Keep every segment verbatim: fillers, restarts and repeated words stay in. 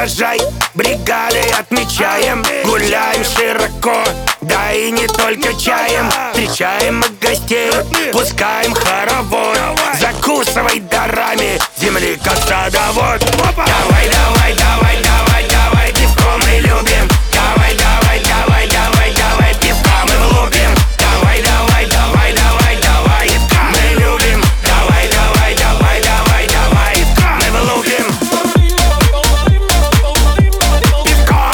Урожай бригадой отмечаем, гуляем широко, да и не только чаем. Встречаем мы гостей, пускаем хоровод, закусывай дарами земли, как садовод. Давай, давай, давай, давай, давай, пивко мы любим. Давай, давай, давай, давай, давай, пивка мы влупим. Давай, давай, давай, давай, давай, пивка мы любим. Давай, давай, давай, давай, давай, пивка мы влупим. Пивко.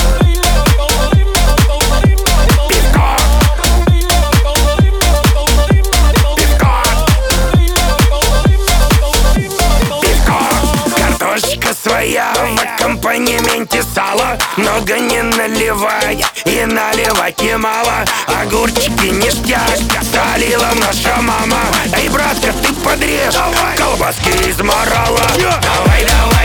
Пивко. Пивко. Пивко. Картошечка своя в аккомпанементе сала. Много не наливай и наливать немало. Огурчики ништяк солила наша мама. Эй, братка, ты подрежь, колбаски из морала. Давай, давай.